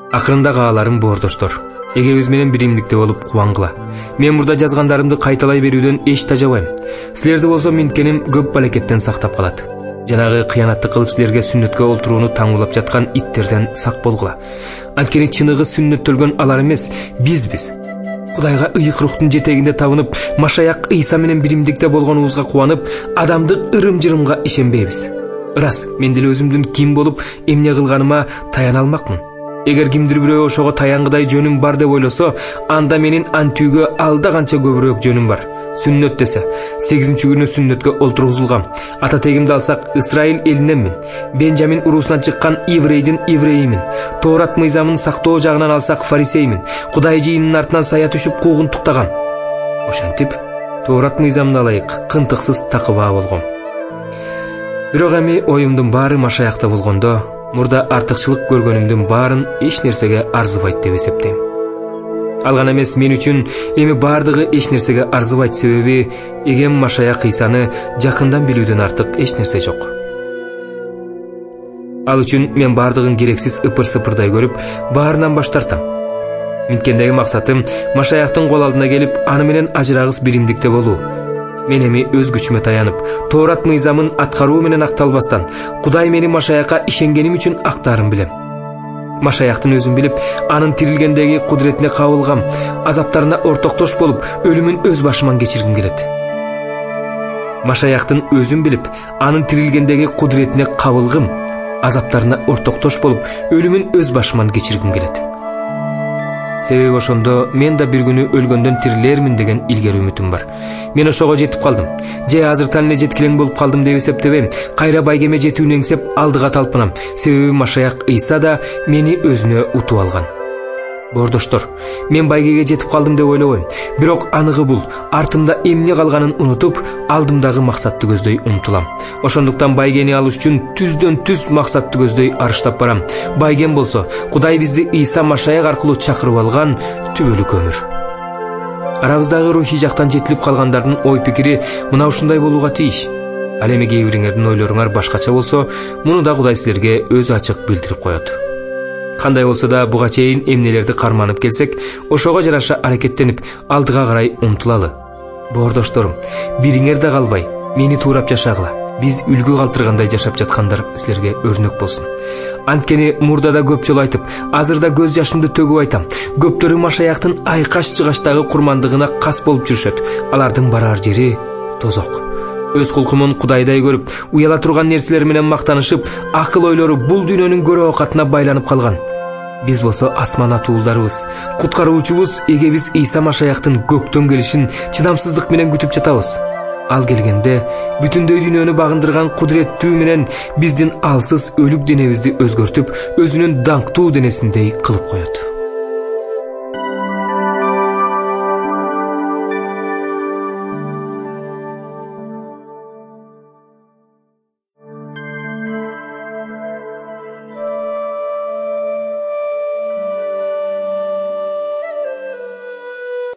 Акырында кааларым боордоштор, эгебиз менен биримдикте болуп кубангыла. Мен мурда жазгандарымды кайталай берүүдөн эч тажабайм. Силерди болсо минткеним көп балекеттен сактап калат. Жанагы кыянатты кылып силерге сүннөткө олтурууну таңуулап жаткан иттерден сак болгула. Анткени чыныгы сүннөттөлгөн алар эмес, бизбиз. Кудайга ыйык рухтун жетегинде табынып, Машаяк Ыйса менен биримдикте болгонубузга кубанып, адамдык ырым-жырымга ишенбейбиз. Ырас, мен деле өзүмдүн ким болуп, эмне кылганыма таяна алмакмын. Эгер кимдир бирөө ошого таянгыдай жөнүм бар деп ойлосо, анда менин антүүгө алда канча көбүрөөк жөнүм бар. Сүннөт десе, 8-күнү сүннөткө олтургузулгам. Ата тегимди алсак, Исраил элиненмин. Бенжамин урусунан чыккан еврейдин еврейимин. Тоорат мыйзамын сактоо жагынан алсак, фарисеймин. Кудай жыйынын артынан сая түшүп куугун туктагам. Ошентип, Тоорат мыйзамына ылайык кынтыксыз такыбаа болгом. Бирок эми оюмдун баары Машаякта болгондо, мурда артыкчылык көргөнүмдүн баарын эч нерсеге арзыбайт деп эсептейм. Алган эмес, мен үчүн эми баардыгы эч нерсеге арзыбайт, себеби эгем Машаяк Ыйсаны жакындан билүүдөн артык эч нерсе жок. Ал үчүн мен баардыгын керексиз ыпыр-сыпырдай көрүп, баарынан баш тартам. Минткендеги максатым Машаяктын кол алдына келип, аны менен ажырагыс биримдикте болуу. Мен эми өз күчүмө таянып, Тоорат мыйзамын аткаруу менен акталбастан, Кудай мени Машаякка ишенгеним үчүн актаарын билем. Машаяктын өзүн билип, анын тирилгендеги кудуретине кабылгам, азаптарына ортоктош болуп, өлүмүн өз башыман кечиргим келет. Машаяктын өзүн билип, анын тирилгендеги кудуретине кабылгым, азаптарына ортоктош болуп, өлүмүн өз башыман кечиргим келет. Себеби ошондо мен да бир күнү өлгөндөн тирилермин деген илгери үмүтүм бар. Мен ошого жетип калдым. Же азыртан эле жеткилең болуп калдым деп эсептебейм. Кайра байгеме жетүүнү эңсеп алдыга талпынам. Себеби Машаяк Ыйса да мени өзүнө утуп алган. Боордоштор, мен байгеге жетип калдым деп ойлобойм. Бирок аныгы бул, артымда эмне калганын унутуп, алдымдагы максатты көздөй умтулам. Ошондуктан байгени алыш үчүн түздөн түз максатты көздөй арыштап барам. Байгем болсо, Кудай бизди Ыйса Машаяк аркылуу чакырып алган түбөлүк өмүр. Арабыздагы рухий жактан жетилип калгандардын ой пикири мына ушундай болууга тийиш. Ал эми кээ бириңердин ойлоруңар башкача болсо, муну да Кудай силерге өзү ачык билдирип коет. Кандай болсо да буга чейин эмнелерди карманып келсек, ошого жараша аракеттенип, алдыга карай умтулалы. Боордошторум, бириңер да калбай, мени туурап жашагыла. Биз үлгү калтыргандай жашап жаткандар силерге өрнөк болсун. Анткени мурда да көп жолу айтып, азыр да көз жашымды төгүп айтам. Көптөрү Машаяктын айкаш-чыгаштагы курмандыгына кас болуп жүрүшөт. Алардын барар жери тозок. Өз кулкумун Кудайдай көрүп, уяла турган нерселер менен мактанышып, акыл ойлору бул дүйнөнүн көрө оокатына байланып калган. Биз болсо асман атууларыбыз, куткаруучубуз эгебиз Ыйса Машаяктын көктөн келишин чыдамсыздык менен күтүп жатабыз. Ал келгенде бүтүндөй дүйнөнү багындырган кудуреттүү менен биздин алсыз өлүк денебизди өзгөртүп, өзүнүн даңктуу денесиндей кылып коет.